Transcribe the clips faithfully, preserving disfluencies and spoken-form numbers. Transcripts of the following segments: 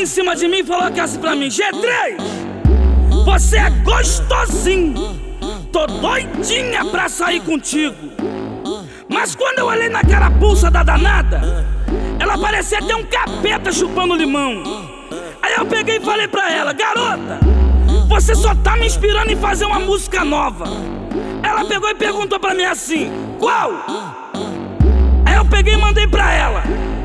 cima de mim e falou que assim pra mim: G três, você é gostosinho, tô doidinha pra sair contigo. Mas quando eu olhei na carapuça da danada, ela parecia ter um capeta chupando limão. Aí eu peguei e falei pra ela: garota, você só tá me inspirando em fazer uma música nova. Ela pegou e perguntou pra mim assim: qual? Aí eu peguei e mandei pra ela: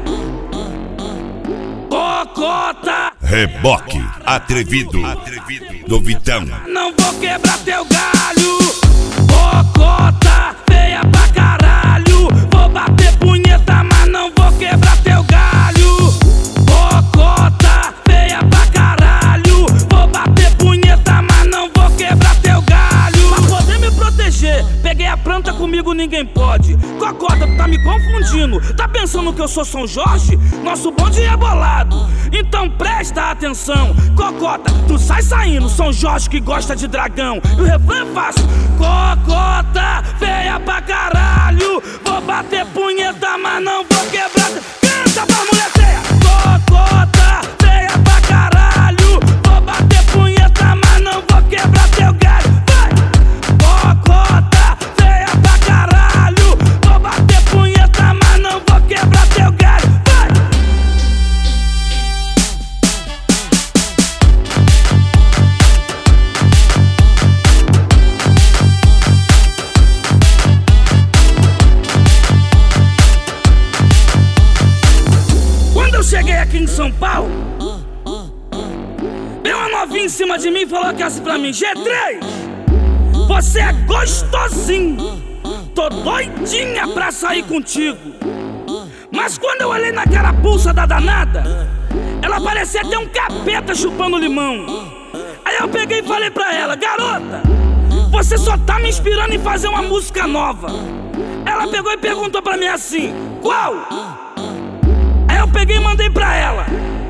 Cocota. Reboque atrevido, do Vitão. Não vou quebrar teu galho. Cocota, feia pra caralho. Vou bater punheta, mas não vou quebrar teu galho. Cocota, feia pra caralho. Vou bater punheta, mas não vou quebrar teu galho. Pra poder me proteger, peguei a planta, comigo ninguém pode. Cocota, tu tá me confundindo. Tá pensando que eu sou São Jorge? Nosso bonde é bolado, então presta atenção. Cocota, tu sai saindo, São Jorge que gosta de dragão. E o refrão é fácil: cocota, feia pra caralho. Vou bater punheta, mas não vou quebrar. Canta pra mulher feia. Cocota, feia pra caralho. Vou bater punheta, mas não vou quebrar teu galho. Vai! Cocota, feia pra caralho. Vou bater punheta, mas não vou quebrar teu galho. Vai! Quando eu cheguei aqui em São Paulo, veio uma novinha em cima de mim e falou que assim pra mim: G três, você é gostosinho, tô doidinha pra sair contigo. Mas quando eu olhei na carapuça da danada, ela parecia ter um capeta chupando limão. Aí eu peguei e falei pra ela: garota, você só tá me inspirando em fazer uma música nova. Ela pegou e perguntou pra mim assim: qual? Aí eu peguei e mandei pra ela: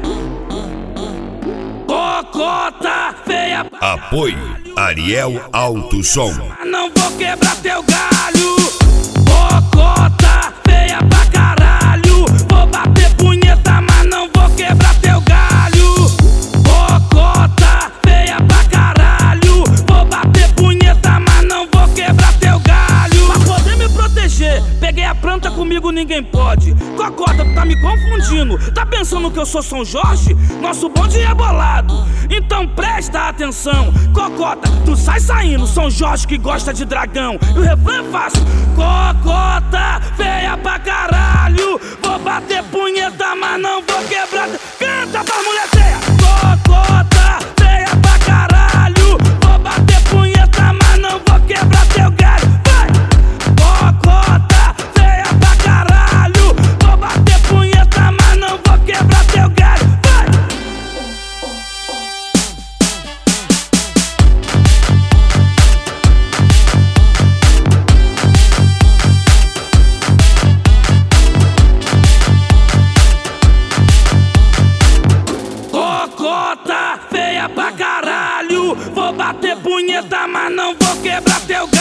Cocota, feia. Apoio Ariel Alto Som. Não vou quebrar teu galho. Cocota, feia pra caralho. Vou bater punheta, mas não vou quebrar teu galho. Cocota, feia pra caralho. Vou bater punheta, mas não vou quebrar teu galho. Pra poder me proteger, peguei a planta, comigo ninguém pode. Cocota, tu tá me confundindo. Tá pensando que eu sou São Jorge? Nosso bonde é bolado, então presta atenção. Cocota, tu sai saindo, São Jorge que gosta de dragão. E o refrão é fácil: cocota, feia pra caralho. Vou bater punheta, mas não vou quebrar. Canta pra mulher feia. Cocota, feia pra caralho. Vou bater punheta, mas não vou quebrar teu galho. Vai! Cocota, feia pra caralho. Vou bater punheta, mas não vou quebrar teu galho. Vai! Cocota, feia pra caralho. Vou bater punheta, mas não vou quebrar teu galho.